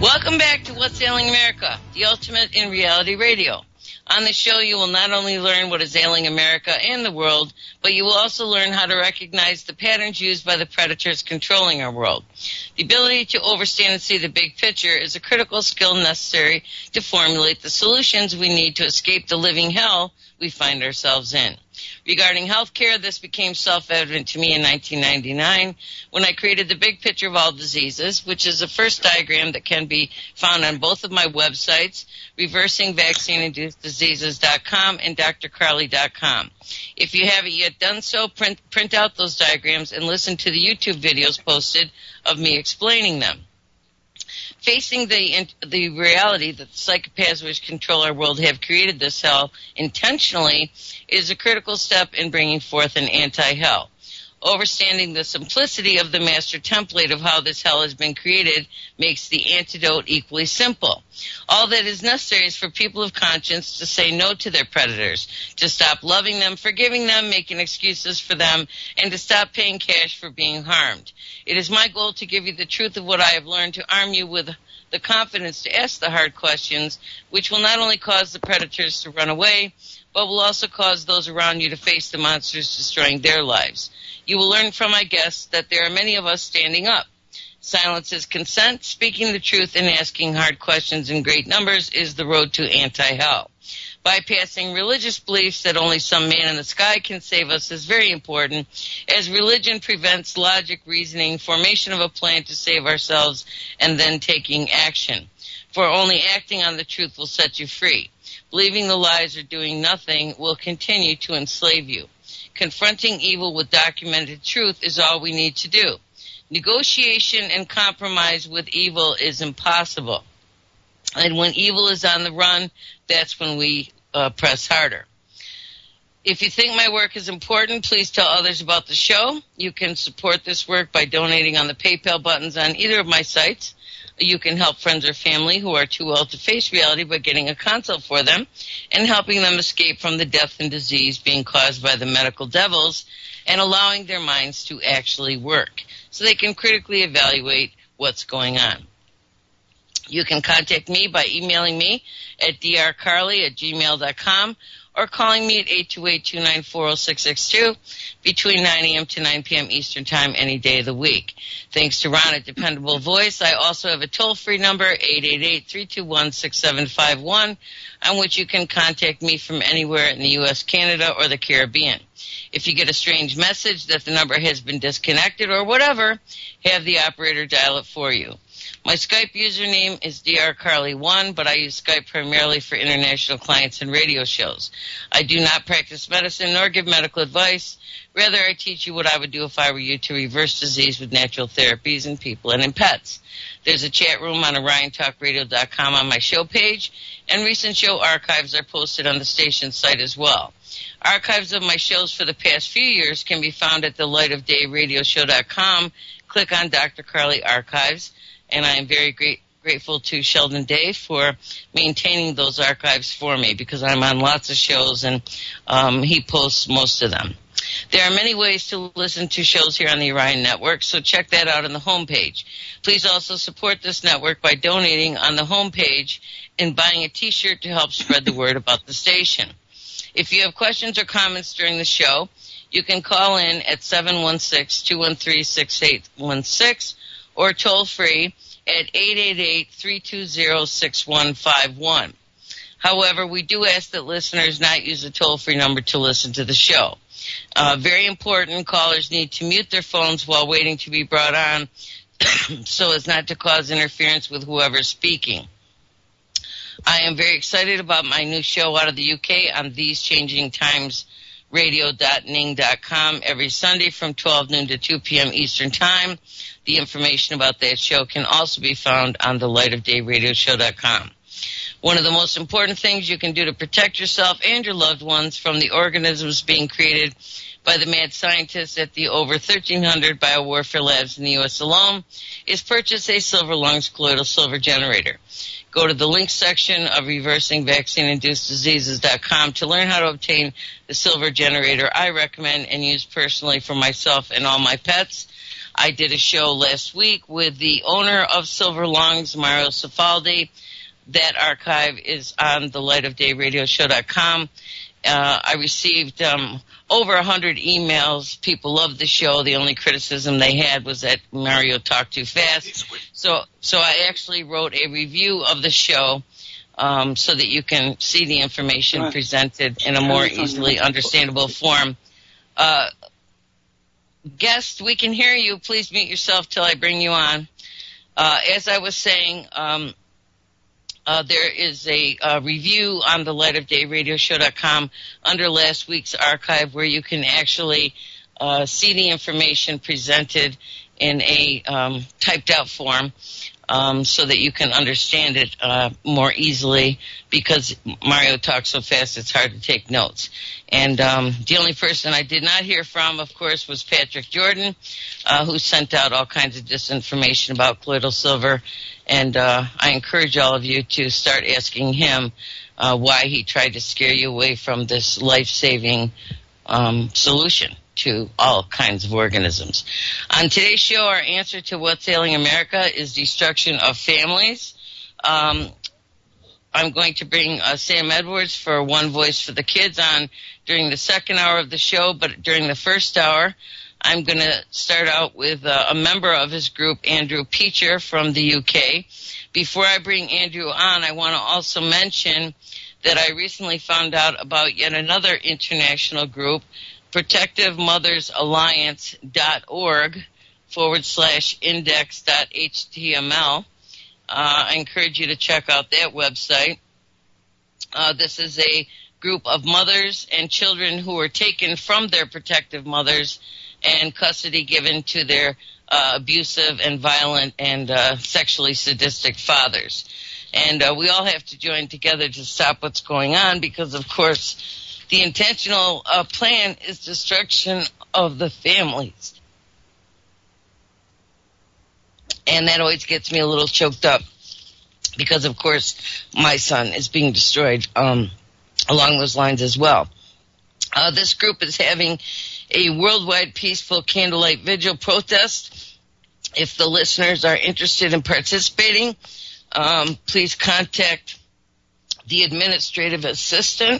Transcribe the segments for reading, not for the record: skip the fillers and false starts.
Welcome back to What's Ailing America, the ultimate in reality radio. On the show, you will not only learn what is ailing America and the world, but you will also learn how to recognize the patterns used by the predators controlling our world. The ability to understand and see the big picture is a critical skill necessary to formulate the solutions we need to escape the living hell we find ourselves in. Regarding healthcare, this became self-evident to me in 1999 when I created the big picture of all diseases, which is the first diagram that can be found on both of my websites, reversingvaccineinduceddiseases.com and drcarly.com. If you haven't yet done so, print out those diagrams and listen to the YouTube videos posted of me explaining them. Facing the reality that the psychopaths which control our world have created this hell intentionally is a critical step in bringing forth an anti-hell. Understanding the simplicity of the master template of how this hell has been created makes the antidote equally simple. All that is necessary is for people of conscience to say no to their predators, to stop loving them, forgiving them, making excuses for them, and to stop paying cash for being harmed. It is my goal to give you the truth of what I have learned, to arm you with the confidence to ask the hard questions, which will not only cause the predators to run away, but will also cause those around you to face the monsters destroying their lives. You will learn from my guests that there are many of us standing up. Silence is consent. Speaking the truth and asking hard questions in great numbers is the road to anti-hell. Bypassing religious beliefs that only some man in the sky can save us is very important, as religion prevents logic, reasoning, formation of a plan to save ourselves, and then taking action. For only acting on the truth will set you free. Believing the lies or doing nothing will continue to enslave you. Confronting evil with documented truth is all we need to do. Negotiation and compromise with evil is impossible. And when evil is on the run, that's when we press harder. If you think my work is important, please tell others about the show. You can support this work by donating on the PayPal buttons on either of my sites. You can help friends or family who are too ill to face reality by getting a consult for them and helping them escape from the death and disease being caused by the medical devils and allowing their minds to actually work so they can critically evaluate what's going on. You can contact me by emailing me at drcarly@gmail.com or calling me at 828-294-0662 between 9 a.m. to 9 p.m. Eastern Time any day of the week. Thanks to Ron at Dependable Voice, I also have a toll-free number, 888-321-6751, on which you can contact me from anywhere in the U.S., Canada, or the Caribbean. If you get a strange message that the number has been disconnected or whatever, have the operator dial it for you. My Skype username is drcarly1, but I use Skype primarily for international clients and radio shows. I do not practice medicine nor give medical advice. Rather, I teach you what I would do if I were you to reverse disease with natural therapies in people and in pets. There's a chat room on OrionTalkRadio.com on my show page, and recent show archives are posted on the station site as well. Archives of my shows for the past few years can be found at thelightofdayradioshow.com. Click on Dr. Carly Archives. And I am very grateful to Sheldon Day for maintaining those archives for me because I'm on lots of shows and he posts most of them. There are many ways to listen to shows here on the Orion Network, so check that out on the homepage. Please also support this network by donating on the homepage and buying a T-shirt to help spread the word about the station. If you have questions or comments during the show, you can call in at 716-213-6816 or toll free at 888-320-6151. However, we do ask that listeners not use a toll-free number to listen to the show. Very important, callers need to mute their phones while waiting to be brought on so as not to cause interference with whoever's speaking. I am very excited about my new show out of the UK on TheseChangingTimesRadio.ning.com every Sunday from 12 noon to 2 p.m. Eastern Time. The information about that show can also be found on thelightofdayradioshow.com. One of the most important things you can do to protect yourself and your loved ones from the organisms being created by the mad scientists at the over 1,300 biowarfare labs in the U.S. alone is purchase a silver lungs colloidal silver generator. Go to the link section of reversingvaccineinduceddiseases.com to learn how to obtain the silver generator I recommend and use personally for myself and all my pets. I did a show last week with the owner of Silver Lungs, Mario Cifaldi. That archive is on the lightofdayradioshow.com. I received over 100 emails. People loved the show. The only criticism they had was that Mario talked too fast. So I actually wrote a review of the show so that you can see the information presented in a more easily understandable form. Guest, we can hear you. Please mute yourself till I bring you on. As I was saying, there is a review on the lightofdayradioshow.com under last week's archive where you can actually see the information presented in a typed out form so that you can understand it more easily, because Mario talks so fast it's hard to take notes. And the only person I did not hear from, of course, was Patrick Jordan, who sent out all kinds of disinformation about colloidal silver. And I encourage all of you to start asking him why he tried to scare you away from this life-saving solution to all kinds of organisms. On today's show, our answer to what's ailing America is destruction of families. I'm going to bring Sam Edwards for One Voice for the Kids on during the second hour of the show, but during the first hour, I'm going to start out with a member of his group, Andrew Peacher from the UK. Before I bring Andrew on, I want to also mention that I recently found out about yet another international group, protectivemothersalliance.org/index.html. I encourage you to check out that website. This is a group of mothers and children who were taken from their protective mothers and custody given to their abusive and violent and sexually sadistic fathers. And we all have to join together to stop what's going on, because, of course, the intentional plan is destruction of the families. And that always gets me a little choked up because, of course, my son is being destroyed along those lines as well. This group is having a worldwide peaceful candlelight vigil protest. If the listeners are interested in participating, please contact the administrative assistant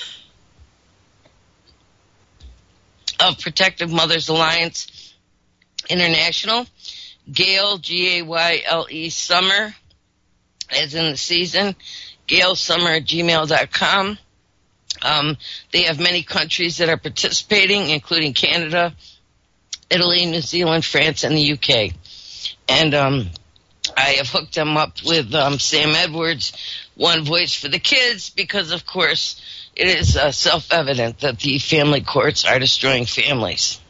of Protective Mothers Alliance International, Gayle, Gayle Summer, as in the season, GailSummer@gmail.com. They have many countries that are participating, including Canada, Italy, New Zealand, France, and the UK. And I have hooked them up with Sam Edwards, One Voice for the Kids, because, of course, it is self-evident that the family courts are destroying families.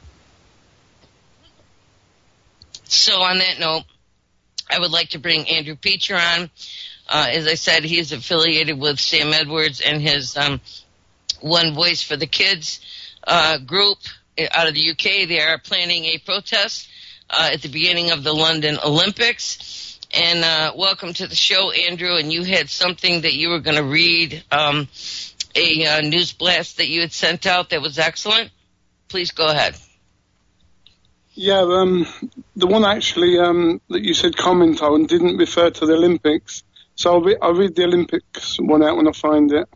So on that note, I would like to bring Andrew Peacher on. As I said, he is affiliated with Sam Edwards and his One Voice for the Kids group out of the UK. They are planning a protest at the beginning of the London Olympics. And welcome to the show, Andrew. And you had something that you were going to read, a news blast that you had sent out that was excellent. Please go ahead. Yeah, the one actually that you said comment on didn't refer to the Olympics. So I'll read the Olympics one out when I find it.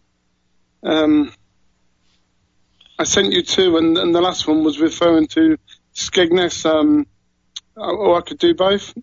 I sent you two, and the last one was referring to Skegness. Or I could do both.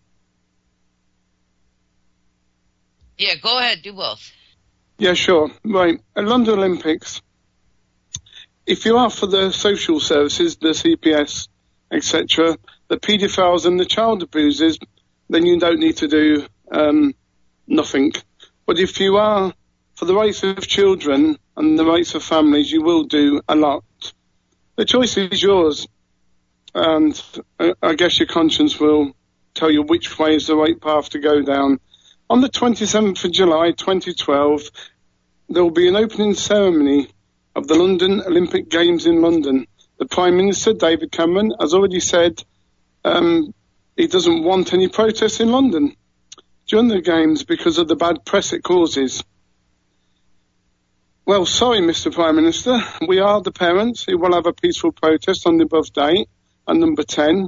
Yeah, go ahead, do both. Yeah, sure. Right, at London Olympics, if you are for the social services, the CPS, etc., the paedophiles and the child abusers, then you don't need to do nothing. But if you are for the rights of children and the rights of families, you will do a lot. The choice is yours, and I guess your conscience will tell you which way is the right path to go down. On the 27th of July 2012, there will be an opening ceremony of the London Olympic Games in London. The Prime Minister, David Cameron, has already said he doesn't want any protests in London during the Games because of the bad press it causes. Well, sorry, Mr. Prime Minister. We are the parents who will have a peaceful protest on the above date, and number 10.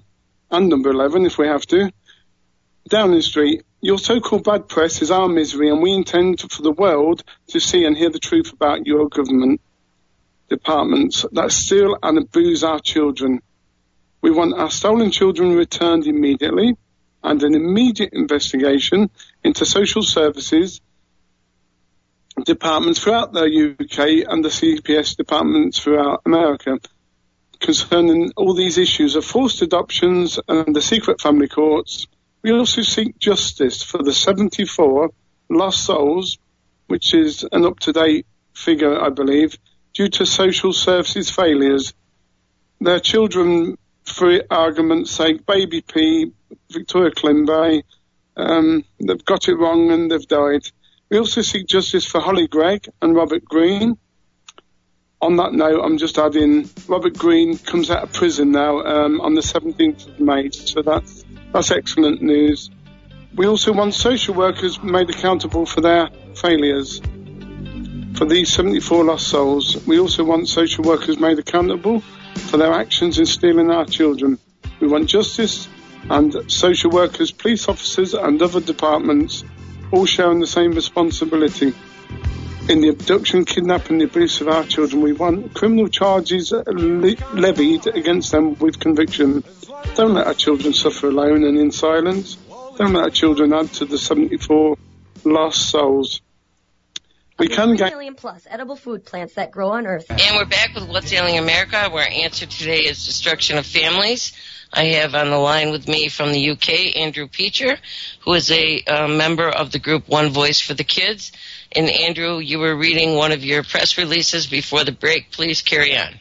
and number 11 if we have to. Downing Street, your so-called bad press is our misery, and we intend for the world to see and hear the truth about your government departments that steal and abuse our children. We want our stolen children returned immediately, and an immediate investigation into social services departments throughout the UK and the CPS departments throughout America concerning all these issues of forced adoptions and the secret family courts. We also seek justice for the 74 lost souls, which is an up-to-date figure, I believe, due to social services failures. Their children, for argument's sake, Baby P, Victoria Klimbay, they've got it wrong and they've died. We also seek justice for Holly Gregg and Robert Green. On that note, I'm just adding, Robert Green comes out of prison now on the 17th of May, so that's excellent news. We also want social workers made accountable for their failures. For these 74 lost souls, we also want social workers made accountable for their actions in stealing our children. We want justice and social workers, police officers and other departments all sharing the same responsibility. In the abduction, kidnapping, the abuse of our children, we want criminal charges levied against them with conviction. Don't let our children suffer alone and in silence. Don't let our children add to the 74 lost souls. We can get million plus edible food plants that grow on Earth. And we're back with What's Ailing America, where our answer today is destruction of families. I have on the line with me from the UK, Andrew Peacher, who is a member of the group One Voice for the Kids. And Andrew, you were reading one of your press releases before the break. Please carry on.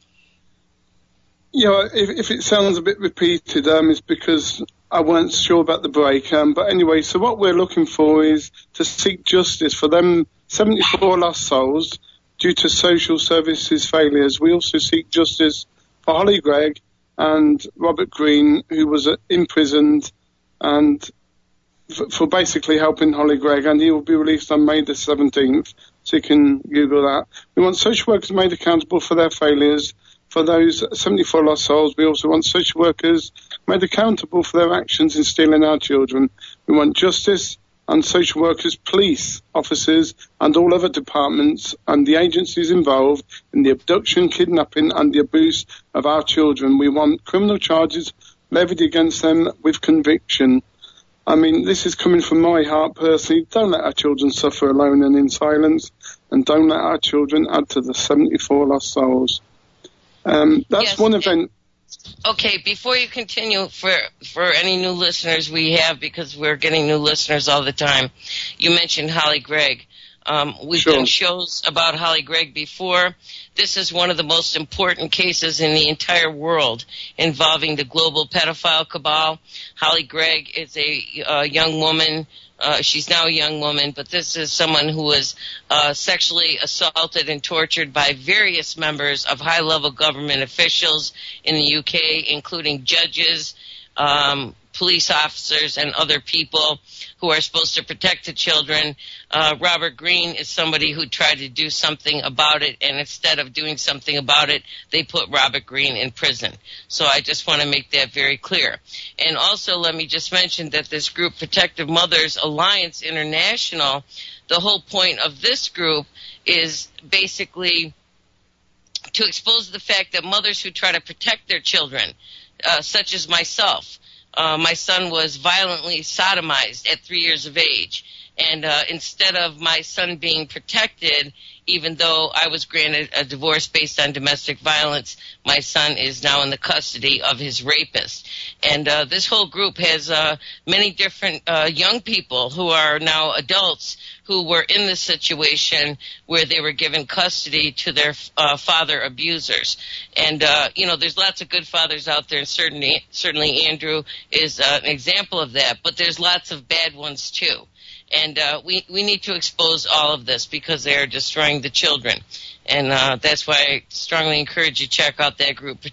Yeah, if it sounds a bit repeated, it's because I weren't sure about the break. But anyway, so what we're looking for is to seek justice for them 74 lost souls due to social services failures. We also seek justice for Holly Gregg and Robert Green, who was imprisoned and for basically helping Holly Gregg, and he will be released on May the 17th, so you can Google that. We want social workers made accountable for their failures. For those 74 lost souls, we also want social workers made accountable for their actions in stealing our children. We want justice and social workers, police officers, and all other departments and the agencies involved in the abduction, kidnapping, and the abuse of our children. We want criminal charges levied against them with conviction. I mean, this is coming from my heart personally. Don't let our children suffer alone and in silence, and don't let our children add to the 74 lost souls. That's yes, one event. Okay, before you continue, for any new listeners we have, because we're getting new listeners all the time, you mentioned Holly Gregg. We've done shows about Holly Gregg before. This is one of the most important cases in the entire world involving the global pedophile cabal. Holly Gregg is a young woman. She's now a young woman, but this is someone who was sexually assaulted and tortured by various members of high-level government officials in the UK, including judges, police officers, and other people who are supposed to protect the children. Robert Green is somebody who tried to do something about it, and instead of doing something about it, they put Robert Green in prison. So I just want to make that very clear. And also let me just mention that this group, Protective Mothers Alliance International, the whole point of this group is basically to expose the fact that mothers who try to protect their children, such as myself, my son was violently sodomized at 3 years of age. And instead of my son being protected, even though I was granted a divorce based on domestic violence, my son is now in the custody of his rapist. And this whole group has many different young people who are now adults who were in this situation where they were given custody to their father abusers. And, there's lots of good fathers out there, and certainly Andrew is an example of that, but there's lots of bad ones too. And we need to expose all of this because they are destroying the children. And that's why I strongly encourage you to check out that group,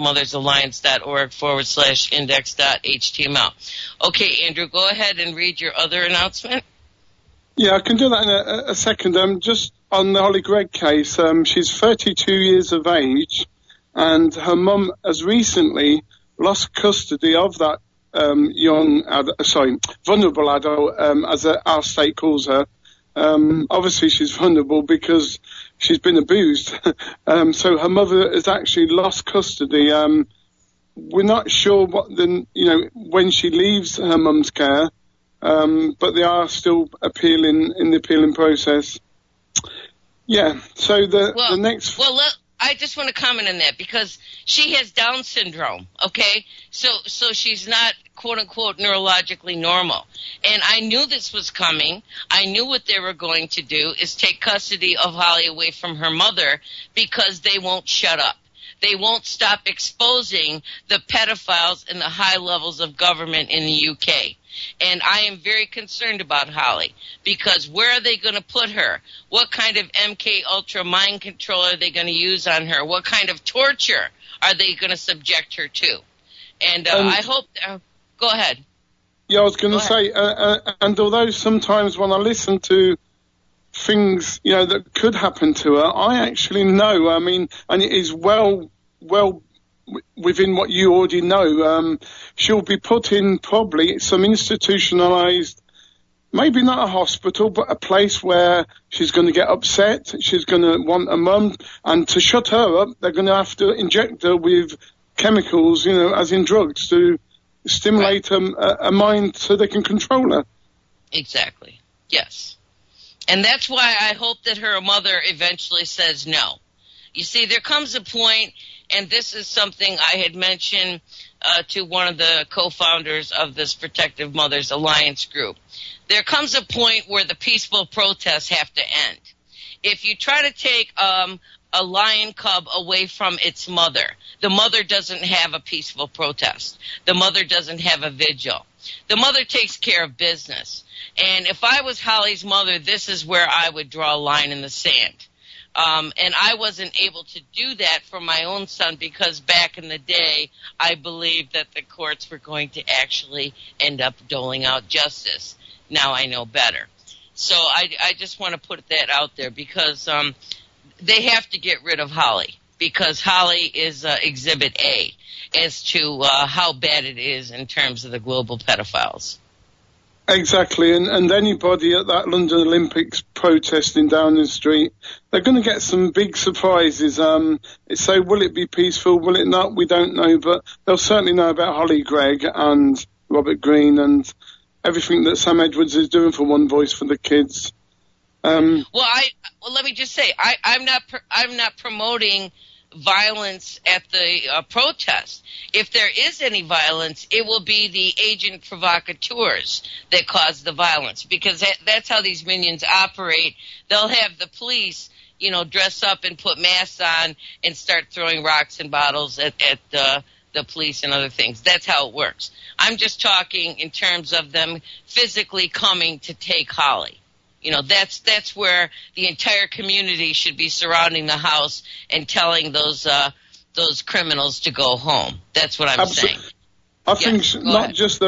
protectivemothersalliance.org/index.html. Okay, Andrew, go ahead and read your other announcement. Yeah, I can do that in a second. Just on the Holly Gregg case, she's 32 years of age, and her mum has recently lost custody of that vulnerable adult, as our state calls her. Obviously she's vulnerable because she's been abused. So her mother has actually lost custody. We're not sure when she leaves her mum's care, but they are still appealing in the appealing process. Yeah. So the next. Well, I just want to comment on that because she has Down syndrome. Okay, so she's not quote unquote neurologically normal, and I knew this was coming. I knew what they were going to do is take custody of Holly away from her mother because they won't shut up. They won't stop exposing the pedophiles in the high levels of government in the UK. And I am very concerned about Holly because where are they going to put her? What kind of MK Ultra mind control are they going to use on her? What kind of torture are they going to subject her to? And I hope go ahead. Yeah, I was going to say, and although sometimes when I listen to things, that could happen to her, I actually know, and it is well within what you already know. She'll be put in probably some institutionalized, maybe not a hospital, but a place where she's going to get upset. She's going to want a mum, and to shut her up, they're going to have to inject her with chemicals, as in drugs, to stimulate a mind so they can control her. Exactly. Yes. And that's why I hope that her mother eventually says no. You see, there comes a point, and this is something I had mentioned to one of the co-founders of this Protective Mothers Alliance group. There comes a point where the peaceful protests have to end. If you try to take a lion cub away from its mother, the mother doesn't have a peaceful protest. The mother doesn't have a vigil. The mother takes care of business. And if I was Holly's mother, this is where I would draw a line in the sand. And I wasn't able to do that for my own son because back in the day, I believed that the courts were going to actually end up doling out justice. Now I know better. So I just want to put that out there because they have to get rid of Holly because Holly is Exhibit A as to how bad it is in terms of the global pedophiles. Exactly, and anybody at that London Olympics protesting down the street, they're going to get some big surprises. So will it be peaceful, will it not? We don't know, but they'll certainly know about Holly Gregg and Robert Greene and everything that Sam Edwards is doing for One Voice for the Kids. Well, let me just say, I'm not promoting violence at the protest. If there is any violence, it will be the agent provocateurs that cause the violence because that's how these minions operate. They'll have the police, dress up and put masks on and start throwing rocks and bottles at the police and other things. That's how it works. I'm just talking in terms of them physically coming to take Holly. That's where the entire community should be surrounding the house and telling those criminals to go home. That's what I'm saying. I think not just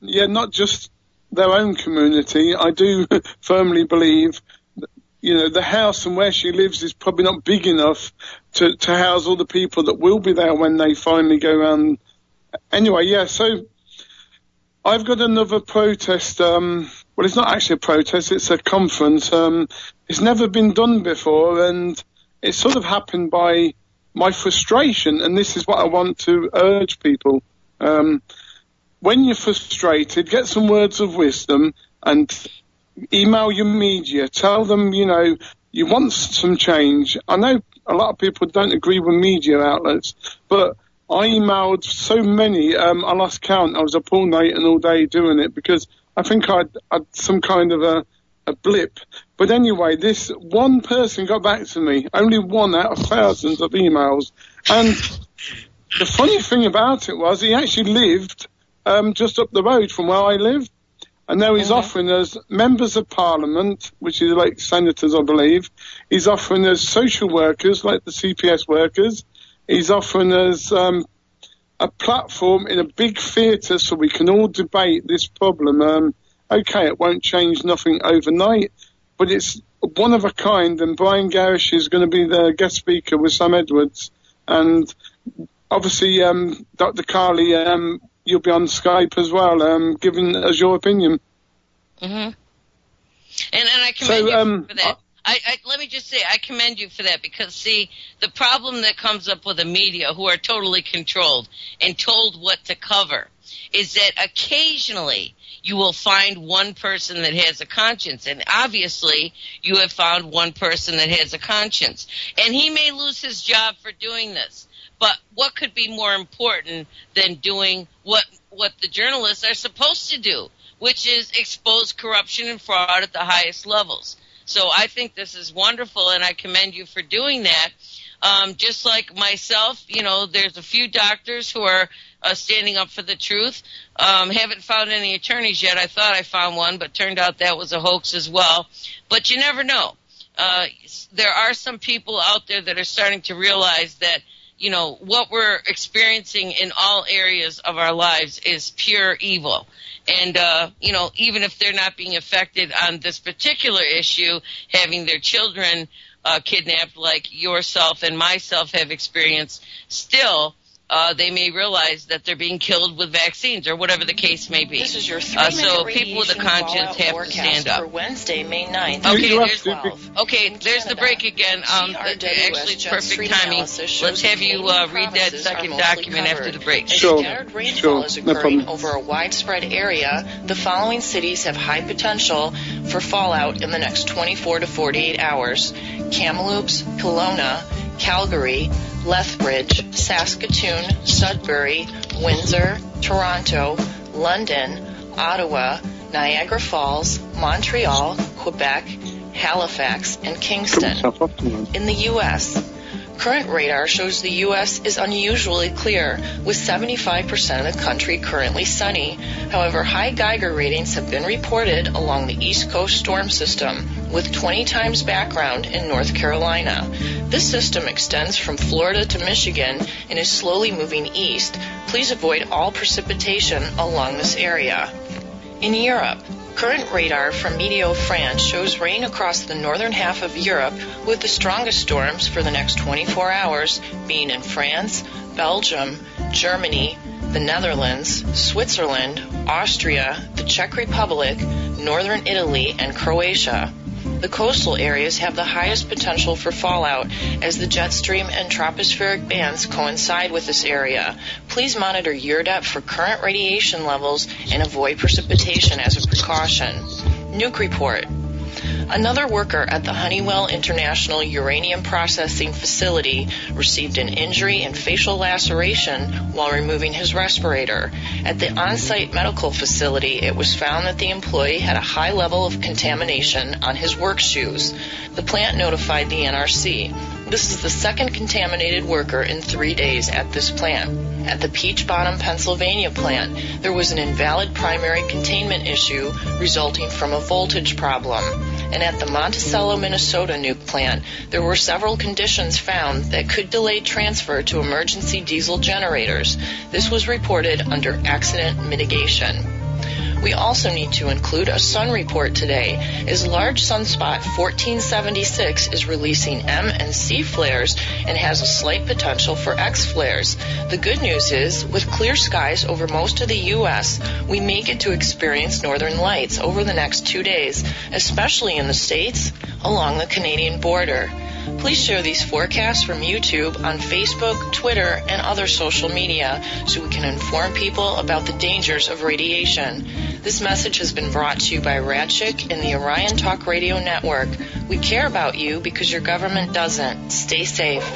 their own community. I do firmly believe, the house and where she lives is probably not big enough to house all the people that will be there when they finally go around. Anyway, yeah. So I've got another protest. Well, it's not actually a protest, it's a conference. It's never been done before, and it sort of happened by my frustration, and this is what I want to urge people. When you're frustrated, get some words of wisdom and email your media. Tell them, you want some change. I know a lot of people don't agree with media outlets, but I emailed so many, I lost count. I was up all night and all day doing it because I think I'd some kind of a blip. But anyway, this one person got back to me, only one out of thousands of emails. And the funny thing about it was he actually lived just up the road from where I live. And now he's offering us members of parliament, which is like senators, I believe. He's offering us social workers, like the CPS workers. He's offering us a platform in a big theatre so we can all debate this problem. Okay, it won't change nothing overnight, but it's one of a kind, and Brian Garish is going to be the guest speaker with Sam Edwards. And obviously, Dr. Carly, you'll be on Skype as well, giving us your opinion. Mm-hmm. And I commend you for that. Let me just say, I commend you for that because, see, the problem that comes up with the media who are totally controlled and told what to cover is that occasionally you will find one person that has a conscience. And obviously you have found one person that has a conscience. And he may lose his job for doing this. But what could be more important than doing what the journalists are supposed to do, which is expose corruption and fraud at the highest levels? So I think this is wonderful, and I commend you for doing that. Just like myself, there's a few doctors who are standing up for the truth. Haven't found any attorneys yet. I thought I found one, but turned out that was a hoax as well. But you never know. There are some people out there that are starting to realize that, what we're experiencing in all areas of our lives is pure evil. And, even if they're not being affected on this particular issue, having their children kidnapped like yourself and myself have experienced, still they may realize that they're being killed with vaccines or whatever the case may be. This is your 3-minute people with a conscience have to stand up. For Wednesday, May 9th. Okay, there's the break again. Actually, perfect timing. Let's have you read that second document after the break. Scattered rainfall is occurring over a widespread area. The following cities have high potential for fallout in the next 24 to 48 hours. Kamloops, Kelowna, Calgary, Lethbridge, Saskatoon, Sudbury, Windsor, Toronto, London, Ottawa, Niagara Falls, Montreal, Quebec, Halifax, and Kingston. In the U.S., current radar shows the U.S. is unusually clear, with 75% of the country currently sunny. However, high Geiger readings have been reported along the East Coast storm system, with 20 times background in North Carolina. This system extends from Florida to Michigan and is slowly moving east. Please avoid all precipitation along this area. In Europe, current radar from Meteo France shows rain across the northern half of Europe, with the strongest storms for the next 24 hours being in France, Belgium, Germany, the Netherlands, Switzerland, Austria, the Czech Republic, northern Italy, and Croatia. The coastal areas have the highest potential for fallout as the jet stream and tropospheric bands coincide with this area. Please monitor your depth for current radiation levels and avoid precipitation as a precaution. Nuke report. Another worker at the Honeywell International Uranium Processing Facility received an injury and facial laceration while removing his respirator. At the on-site medical facility, it was found that the employee had a high level of contamination on his work shoes. The plant notified the NRC. This is the second contaminated worker in 3 days at this plant. At the Peach Bottom, Pennsylvania plant, there was an invalid primary containment issue resulting from a voltage problem. And at the Monticello, Minnesota nuke plant, there were several conditions found that could delay transfer to emergency diesel generators. This was reported under accident mitigation. We also need to include a sun report today, as large sunspot 1476 is releasing M and C flares and has a slight potential for X flares. The good news is, with clear skies over most of the U.S., we may get to experience northern lights over the next 2 days, especially in the States along the Canadian border. Please share these forecasts from YouTube on Facebook, Twitter, and other social media so we can inform people about the dangers of radiation. This message has been brought to you by Radchick and the Orion Talk Radio Network. We care about you because your government doesn't. Stay safe.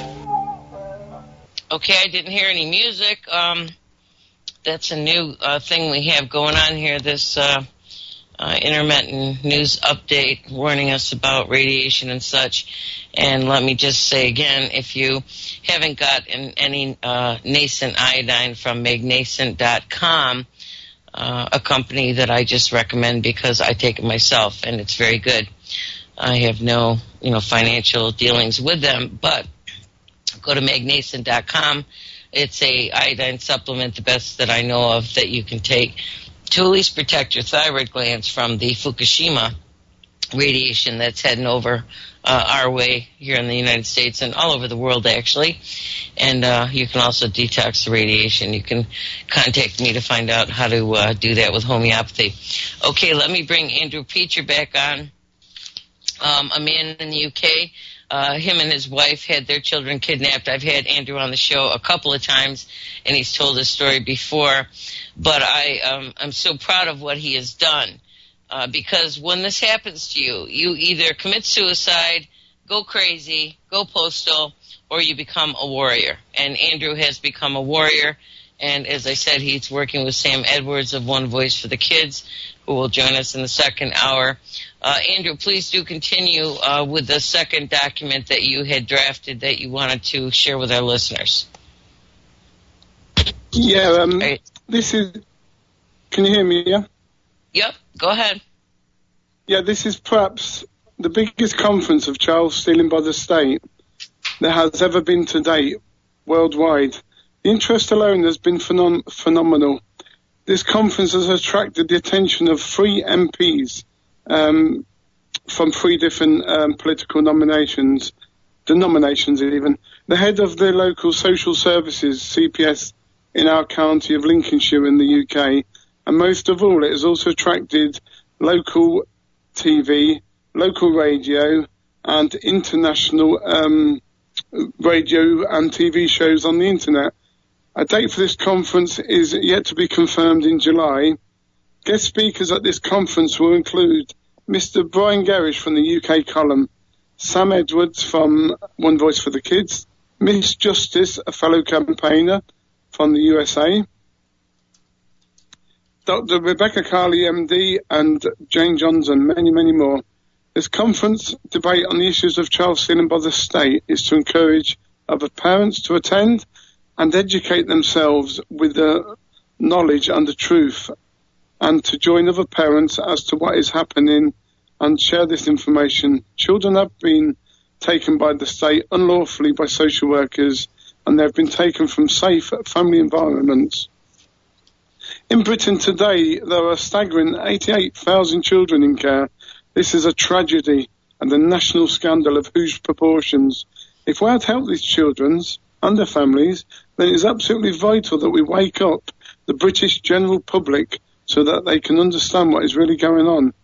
Okay, I didn't hear any music. That's a new thing we have going on here, this intermittent news update warning us about radiation and such. And let me just say again, if you haven't got any nascent iodine from magnascent.com, a company that I just recommend because I take it myself and it's very good. I have no, financial dealings with them, but go to magnascent.com. It's a iodine supplement, the best that I know of that you can take to at least protect your thyroid glands from the Fukushima radiation that's heading over our way here in the United States and all over the world, actually. And you can also detox the radiation. You can contact me to find out how to do that with homeopathy. Okay, let me bring Andrew Peacher back on. A man in the UK, him and his wife had their children kidnapped. I've had Andrew on the show a couple of times, and he's told this story before. But I'm so proud of what he has done. Because when this happens to you, you either commit suicide, go crazy, go postal, or you become a warrior. And Andrew has become a warrior. And as I said, he's working with Sam Edwards of One Voice for the Kids, who will join us in the second hour. Andrew, please do continue with the second document that you had drafted that you wanted to share with our listeners. Yeah, this is... Can you hear me, yeah? Yep, go ahead. Yeah, this is perhaps the biggest conference of child stealing by the state that has ever been to date worldwide. The interest alone has been phenomenal. This conference has attracted the attention of 3 MPs from 3 different political denominations even. The head of the local social services, CPS, in our county of Lincolnshire in the UK, and most of all, it has also attracted local TV, local radio, and international radio and TV shows on the internet. A date for this conference is yet to be confirmed in July. Guest speakers at this conference will include Mr. Brian Gerrish from the UK column, Sam Edwards from One Voice for the Kids, Miss Justice, a fellow campaigner from the USA, Dr. Rebecca Carley, MD, and Jane Johnson, many, many more. This conference debate on the issues of child stealing by the state is to encourage other parents to attend and educate themselves with the knowledge and the truth, and to join other parents as to what is happening and share this information. Children have been taken by the state unlawfully by social workers, and they have been taken from safe family environments. In Britain today, there are a staggering 88,000 children in care. This is a tragedy and a national scandal of huge proportions. If we are to help these children and their families, then it is absolutely vital that we wake up the British general public so that they can understand what is really going on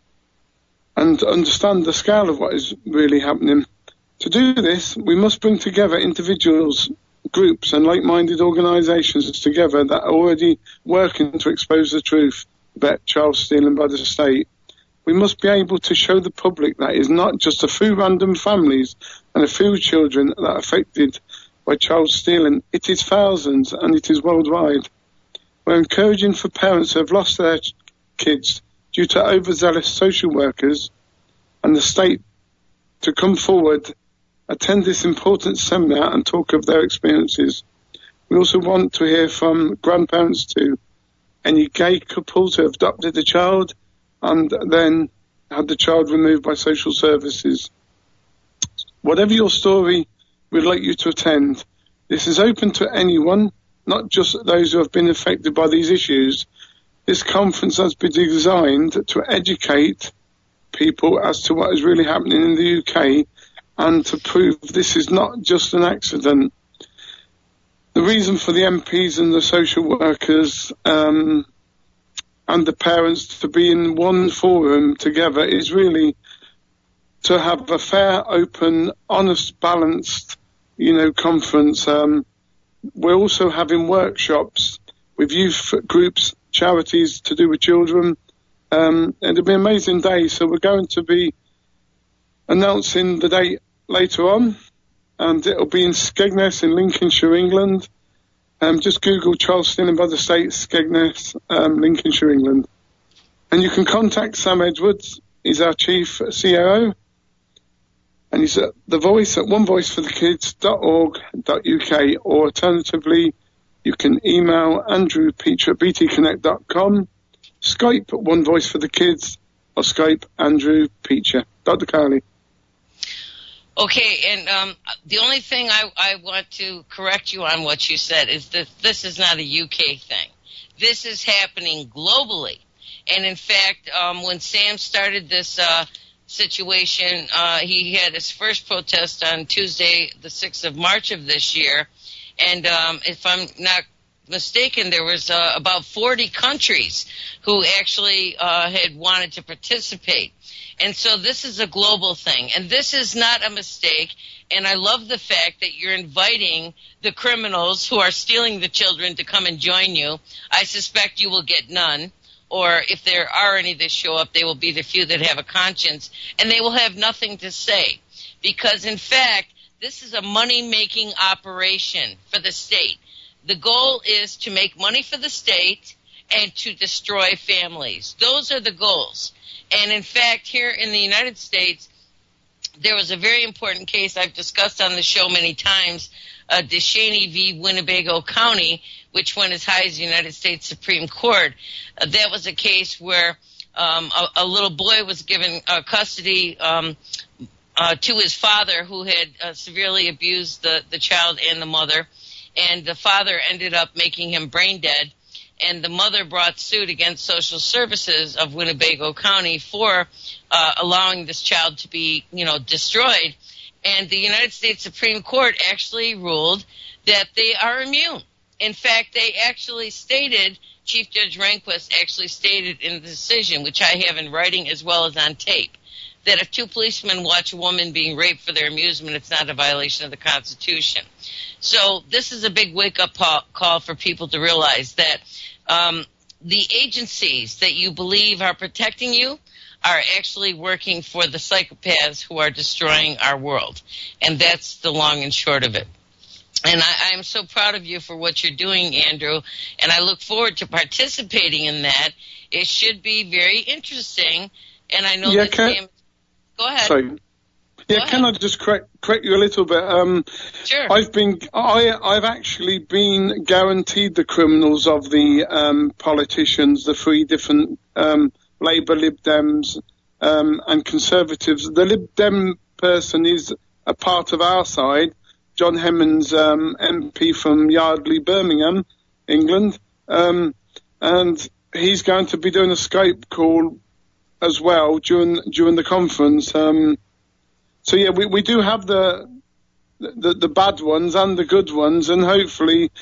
and understand the scale of what is really happening. To do this, we must bring together individuals, groups and like-minded organisations together that are already working to expose the truth about child stealing by the state. We must be able to show the public that it is not just a few random families and a few children that are affected by child stealing. It is thousands, and it is worldwide. We're encouraging for parents who have lost their kids due to overzealous social workers and the state to come forward, attend this important seminar and talk of their experiences. We also want to hear from grandparents too, any gay couples who have adopted a child and then had the child removed by social services. Whatever your story, we'd like you to attend. This is open to anyone, not just those who have been affected by these issues. This conference has been designed to educate people as to what is really happening in the UK and to prove this is not just an accident. The reason for the MPs and the social workers and the parents to be in one forum together is really to have a fair, open, honest, balanced, conference. We're also having workshops with youth groups, charities to do with children. And it'll be an amazing day. So we're going to be announcing the date later on, and it'll be in Skegness in Lincolnshire, England. Just Google child stealing by the state, Skegness, Lincolnshire, England. And you can contact Sam Edwards. He's our chief COO. And he's at The Voice at onevoiceforthekids.org.uk, or alternatively, you can email Andrew Peacher at btconnect.com, Skype One Voice for the Kids, or Skype Andrew Peacher. Dr. Carley. Okay, and the only thing I want to correct you on what you said is that this is not a UK thing. This is happening globally. And in fact, when Sam started this situation. He had his first protest on Tuesday, the 6th of March of this year. And if I'm not mistaken, there was about 40 countries who actually had wanted to participate. And so this is a global thing. And this is not a mistake. And I love the fact that you're inviting the criminals who are stealing the children to come and join you. I suspect you will get none. Or if there are any that show up, they will be the few that have a conscience. And they will have nothing to say. Because, in fact, this is a money-making operation for the state. The goal is to make money for the state and to destroy families. Those are the goals. And, in fact, here in the United States, there was a very important case I've discussed on the show many times, DeShaney v. Winnebago County, which went as high as the United States Supreme Court. That was a case where a little boy was given custody to his father, who had severely abused the child and the mother. And the father ended up making him brain dead. And the mother brought suit against social services of Winnebago County for allowing this child to be, destroyed. And the United States Supreme Court actually ruled that they are immune. In fact, they actually stated, Chief Judge Rehnquist actually stated in the decision, which I have in writing as well as on tape, that if two policemen watch a woman being raped for their amusement, it's not a violation of the Constitution. So this is a big wake-up call for people to realize that the agencies that you believe are protecting you are actually working for the psychopaths who are destroying our world. And that's the long and short of it. And I'm so proud of you for what you're doing, Andrew, and I look forward to participating in that. It should be very interesting, and I know that Sam... Go ahead. Sorry. Yeah, can I just correct you a little bit? Sure. I've actually been guaranteed the criminals of the politicians, the three different Labour, Lib Dems, and Conservatives. The Lib Dem person is a part of our side, John Hemmons, MP from Yardley, Birmingham, England, and he's going to be doing a Skype call as well during the conference. So yeah, we do have the bad ones and the good ones, and hopefully,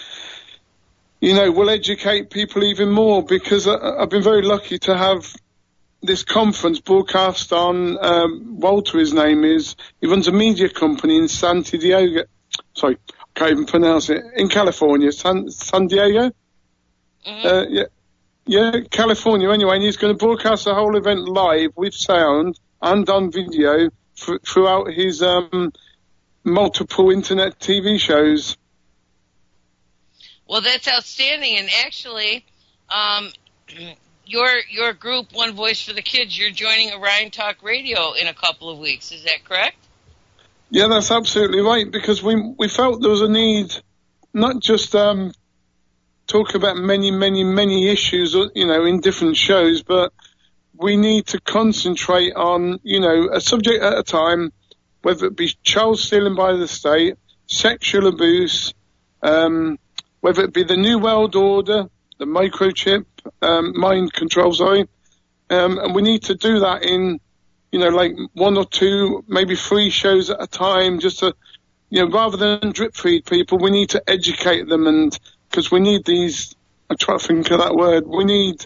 we'll educate people even more, because I've been very lucky to have this conference broadcast on, Walter, his name is, he runs a media company in San Diego. Sorry, I can't even pronounce it. In California, San Diego? Mm-hmm. Yeah, California anyway, and he's going to broadcast the whole event live with sound and on video throughout his multiple internet TV shows. Well, that's outstanding, and actually, your group, One Voice for the Kids, you're joining Orion Talk Radio in a couple of weeks. Is that correct? Yeah, that's absolutely right, because we felt there was a need, not just talk about many issues, in different shows, but we need to concentrate on, a subject at a time, whether it be child stealing by the state, sexual abuse, whether it be the New World Order, the microchip, mind control, and we need to do that in, like 1 or 2, maybe 3 shows at a time, just to, rather than drip feed people, we need to educate them, and because we need these, I try to think of that word, we need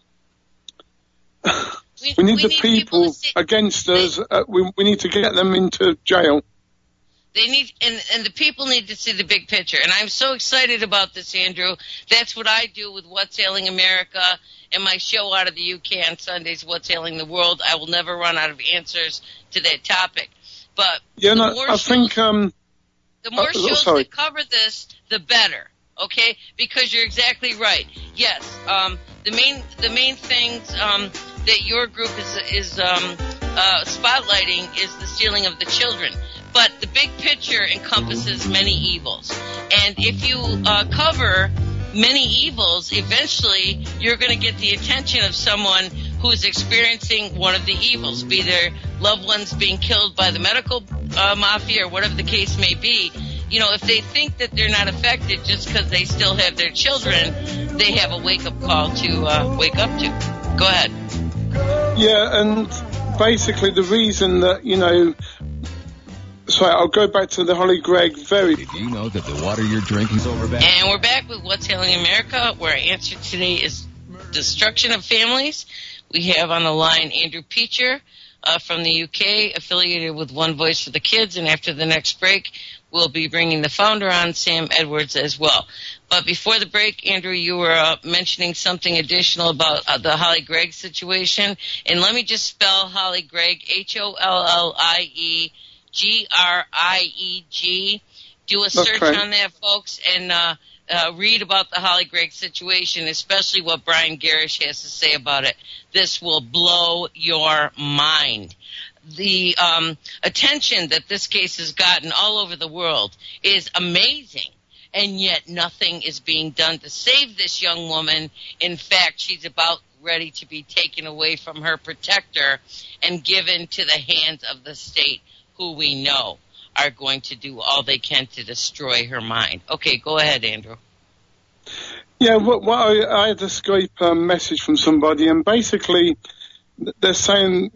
the people against us, we need to get them into jail. They need, and the people need to see the big picture. And I'm so excited about this, Andrew. That's what I do with What's Ailing America and my show out of the UK on Sundays, What's Ailing the World. I will never run out of answers to that topic. But the more shows that cover this, the better. Okay? Because you're exactly right. Yes, the main things that your group is spotlighting is the stealing of the children. But the big picture encompasses many evils. And if you cover many evils, eventually you're going to get the attention of someone who is experiencing one of the evils, be their loved ones being killed by the medical mafia or whatever the case may be. If they think that they're not affected just because they still have their children, they have a wake-up call to wake up to. Go ahead. Yeah, and basically the reason that, sorry, I'll go back to the Holly Gregg Did you know that the water you're drinking is overbalanced? And we're back with What's Hailing America, where our answer today is destruction of families. We have on the line Andrew Peacher from the UK, affiliated with One Voice for the Kids, and after the next break, we'll be bringing the founder on, Sam Edwards, as well. But before the break, Andrew, you were mentioning something additional about the Holly Gregg situation, and let me just spell Holly Gregg, HOLLIEGRIEG. Do a search on that, folks, and read about the Holly Gregg situation, especially what Brian Garish has to say about it. This will blow your mind. The attention that this case has gotten all over the world is amazing, and yet nothing is being done to save this young woman. In fact, she's about ready to be taken away from her protector and given to the hands of the state, who we know are going to do all they can to destroy her mind. Okay, go ahead, Andrew. Yeah, I had a Skype message from somebody, and basically they're saying,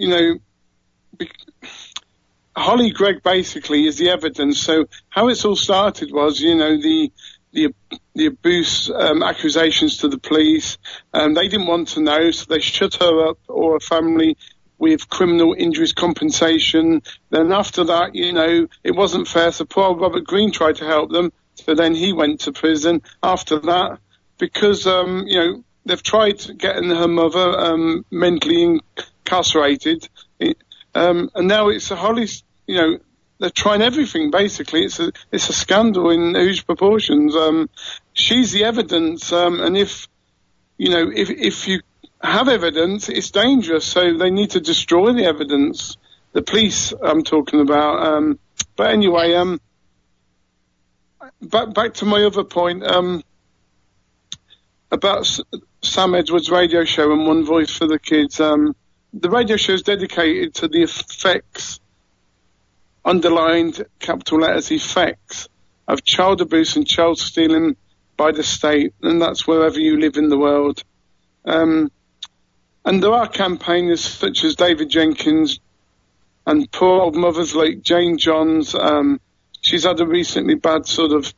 Holly Gregg basically is the evidence. So how it's all started was, the abuse accusations to the police. They didn't want to know, so they shut her up or her family with criminal injuries compensation. Then after that, it wasn't fair. So poor Robert Greene tried to help them. So then he went to prison after that because, they've tried getting her mother mentally incarcerated. And now it's a Holly's, they're trying everything, basically. It's a scandal in huge proportions. She's the evidence. And if you have evidence, it's dangerous. So they need to destroy the evidence. The police I'm talking about. But anyway, back to my other point, about Sam Edwards' radio show and One Voice for the Kids. The radio show is dedicated to the effects, underlined capital letters, effects of child abuse and child stealing by the state, and that's wherever you live in the world. And there are campaigners such as David Jenkins and poor old mothers like Jane Johns. She's had a recently bad sort of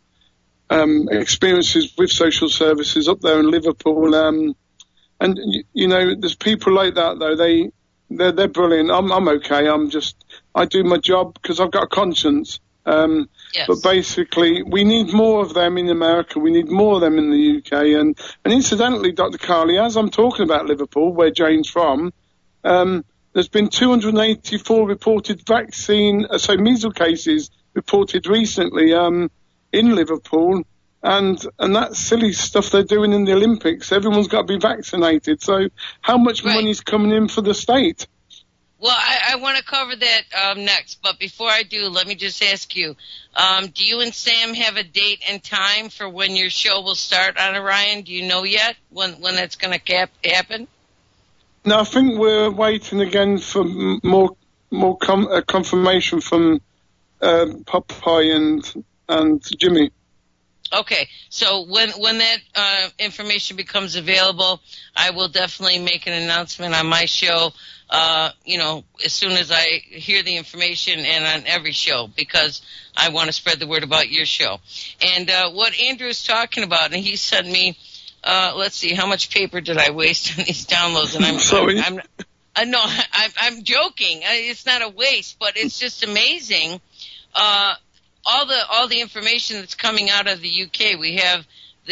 experiences with social services up there in Liverpool. And there's people like that though. They're brilliant. I'm okay. I do my job because I've got a conscience. Yes. But basically, we need more of them in America. We need more of them in the UK. And incidentally, Dr. Carly, as I'm talking about Liverpool, where Jane's from, there's been 284 reported measles cases reported recently in Liverpool. And that's silly stuff they're doing in the Olympics. Everyone's got to be vaccinated. So how much money's coming in for the state? Well, I want to cover that next, but before I do, let me just ask you, do you and Sam have a date and time for when your show will start on Orion? Do you know yet when that's going to happen? No, I think we're waiting again for more confirmation from Popeye and Jimmy. Okay, so when that information becomes available, I will definitely make an announcement on my show, as soon as I hear the information, and on every show, because I want to spread the word about your show. And what Andrew's talking about, and he sent me, let's see, how much paper did I waste on these downloads? And I'm sorry. I'm joking. It's not a waste, but it's just amazing. All the information that's coming out of the UK. We have the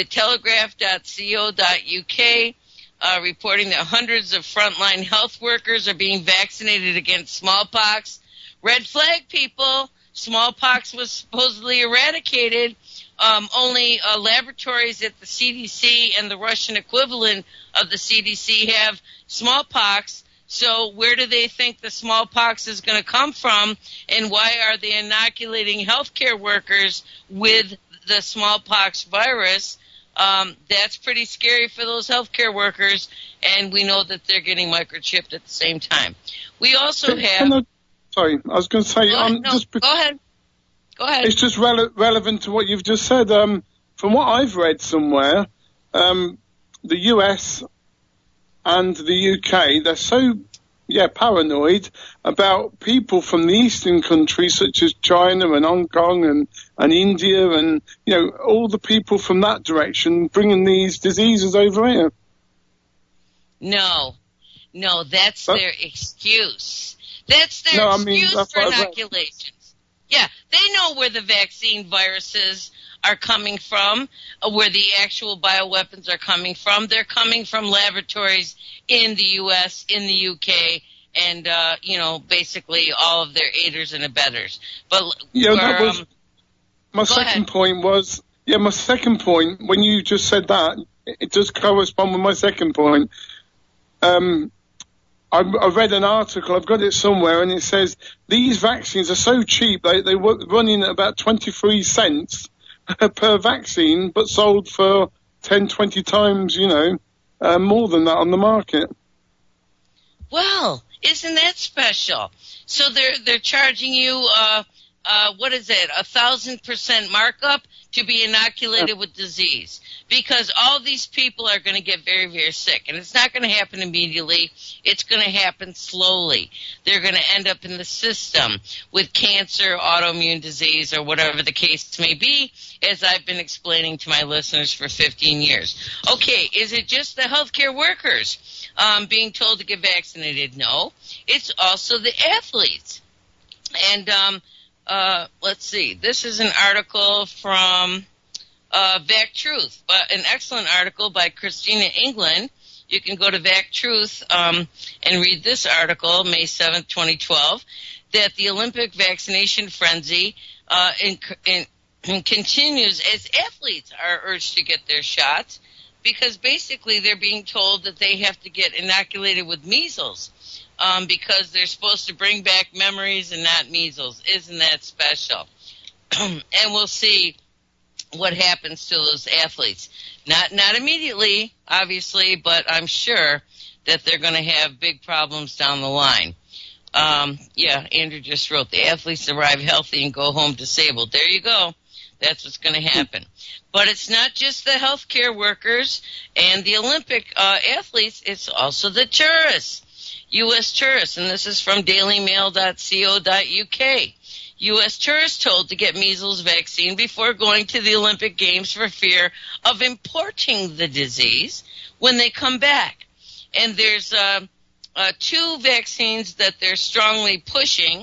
telegraph.co.uk reporting that hundreds of frontline health workers are being vaccinated against smallpox. Red flag, people. Smallpox was supposedly eradicated. Only laboratories at the CDC and the Russian equivalent of the CDC have smallpox. So where do they think the smallpox is going to come from, and why are they inoculating healthcare workers with the smallpox virus? That's pretty scary for those healthcare workers, and we know that they're getting microchipped at the same time. We also have... Sorry, I was going to say... Go ahead. It's just relevant to what you've just said. From what I've read somewhere, the US... and the UK, they're so paranoid about people from the eastern countries such as China and Hong Kong and India and, all the people from that direction bringing these diseases over here. No, that's their excuse. That's their excuse for inoculations. Yeah, they know where the vaccine viruses are coming from, where the actual bioweapons are coming from. They're coming from laboratories in the U.S., in the UK, and, basically all of their aiders and abettors. But that was my second point was, my second point, when you just said that, it does correspond with my second point. I read an article, I've got it somewhere, and it says these vaccines are so cheap, they were running at about 23 cents per vaccine, but sold for 10, 20 times, more than that on the market. Well, isn't that special? So they're charging you, 1,000% markup to be inoculated with disease, because all these people are going to get very, very sick, and it's not going to happen immediately. It's going to happen slowly. They're going to end up in the system with cancer, autoimmune disease, or whatever the case may be, as I've been explaining to my listeners for 15 years. Okay, is it just the healthcare workers being told to get vaccinated? No, it's also the athletes. And let's see. This is an article from VAC Truth, an excellent article by Christina England. You can go to VAC Truth and read this article, May 7th, 2012, that the Olympic vaccination frenzy continues as athletes are urged to get their shots, because basically they're being told that they have to get inoculated with measles. Because they're supposed to bring back memories and not measles. Isn't that special? And we'll see what happens to those athletes. Not immediately, obviously, but I'm sure that they're going to have big problems down the line. Andrew just wrote, the athletes arrive healthy and go home disabled. There you go. That's what's going to happen. But it's not just the healthcare workers and the Olympic athletes. It's also the tourists. U.S. tourists, and this is from dailymail.co.uk. U.S. tourists told to get measles vaccine before going to the Olympic Games for fear of importing the disease when they come back. And there's two vaccines that they're strongly pushing.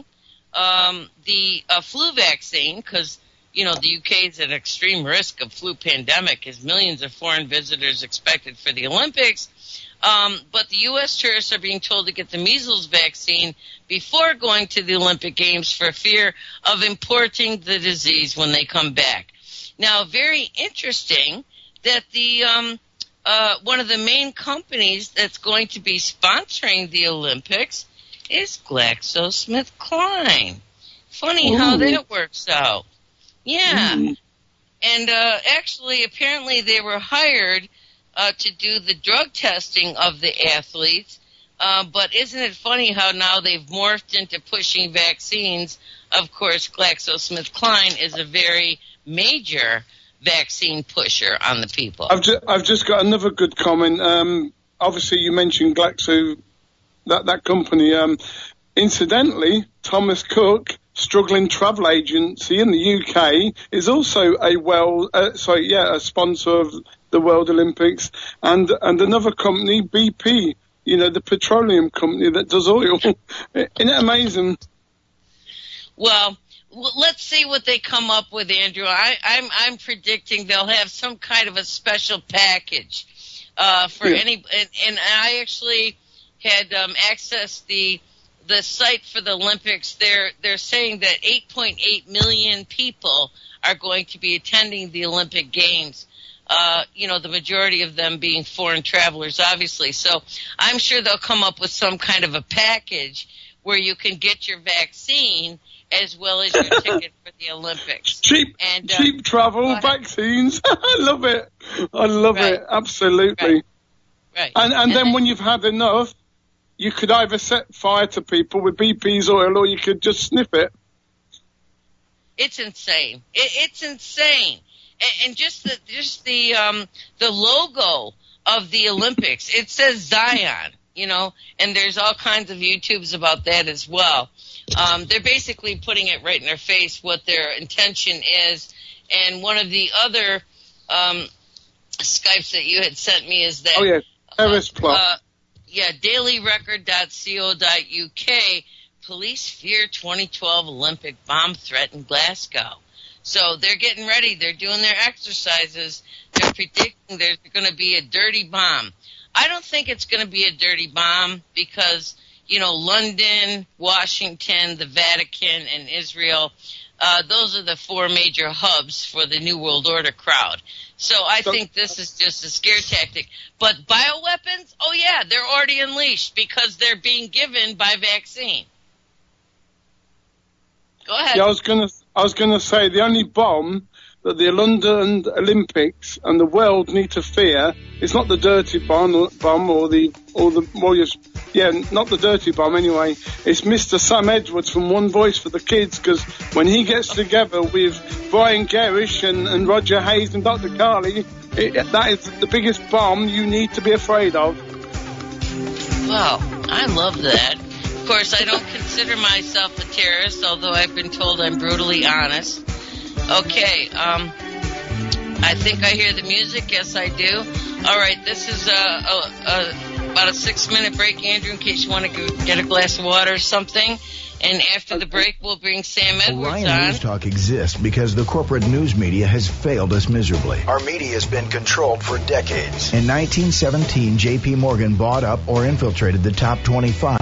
The flu vaccine, because, the UK is at extreme risk of flu pandemic, as millions of foreign visitors expected for the Olympics. But the U.S. tourists are being told to get the measles vaccine before going to the Olympic Games for fear of importing the disease when they come back. Now, very interesting that the one of the main companies that's going to be sponsoring the Olympics is GlaxoSmithKline. Funny how that works out. Yeah. And actually, apparently they were hired to do the drug testing of the athletes, but isn't it funny how now they've morphed into pushing vaccines? Of course, GlaxoSmithKline is a very major vaccine pusher on the people. I've just got another good comment. Obviously, you mentioned Glaxo, that company. Incidentally, Thomas Cook, struggling travel agency in the UK, is also a sponsor of the World Olympics, and another company, BP, the petroleum company that does oil. Isn't it amazing? Well, let's see what they come up with, Andrew. I'm predicting they'll have some kind of a special package for any. And I actually had accessed the site for the Olympics. They're saying that 8.8 million people are going to be attending the Olympic Games. The majority of them being foreign travelers, obviously. So I'm sure they'll come up with some kind of a package where you can get your vaccine as well as your ticket for the Olympics. Cheap travel vaccines. I love it. Absolutely. Right. And then when you've had enough, you could either set fire to people with BP's oil, or you could just sniff it. It's insane. It's insane. And just the logo of the Olympics, it says Zion. you know, and there's all kinds of YouTubes about that as well. They're basically putting it right in their face what their intention is. And one of the other Skypes that you had sent me is that... Oh, yeah, terrorist plot. dailyrecord.co.uk, police fear 2012 Olympic bomb threat in Glasgow. So they're getting ready. They're doing their exercises. They're predicting there's going to be a dirty bomb. I don't think it's going to be a dirty bomb because, you know, London, Washington, the Vatican, and Israel, those are the 4 major hubs for the New World Order crowd. So I think this is just a scare tactic. But bioweapons, oh yeah, they're already unleashed because they're being given by vaccine. Go ahead. Yeah, I was gonna say the only bomb that the London Olympics and the world need to fear is not the dirty bomb or the Warriors. Yeah, not the dirty bomb anyway. It's Mr. Sam Edwards from One Voice for the Kids, because when he gets together with Brian Gerrish and Roger Hayes and Dr. Carley, that is the biggest bomb you need to be afraid of. Wow, I love that. Of course, I don't consider myself a terrorist, although I've been told I'm brutally honest. Okay, I think I hear the music. Yes, I do. All right, this is about a 6-minute break, Andrew, in case you want to get a glass of water or something. And after the break, we'll bring Sam Edwards Orion on. News Talk exists because the corporate news media has failed us miserably. Our media has been controlled for decades. In 1917, J.P. Morgan bought up or infiltrated the top 25